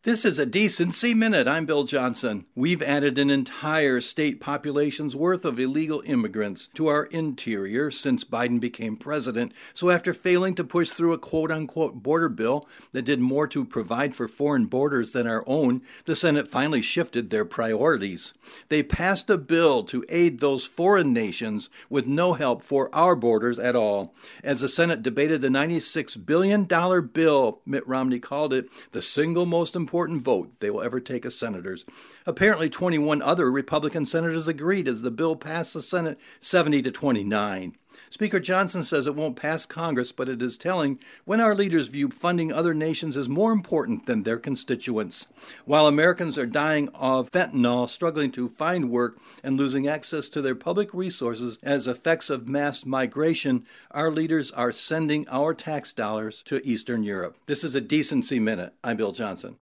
This is a Decency Minute. I'm Bill Johnson. We've added an entire state population's worth of illegal immigrants to our interior since Biden became president. So after failing to push through a quote-unquote border bill that did more to provide for foreign borders than our own, the Senate finally shifted their priorities. They passed a bill to aid those foreign nations with no help for our borders at all. As the Senate debated the $96 billion bill, Mitt Romney called it the single most important vote they will ever take as senators. Apparently 21 other Republican senators agreed as the bill passed the Senate 70-29. Speaker Johnson says it won't pass Congress, but it is telling when our leaders view funding other nations as more important than their constituents. While Americans are dying of fentanyl, struggling to find work, and losing access to their public resources as effects of mass migration, our leaders are sending our tax dollars to Eastern Europe. This is a Decency Minute. I'm Bill Johnson.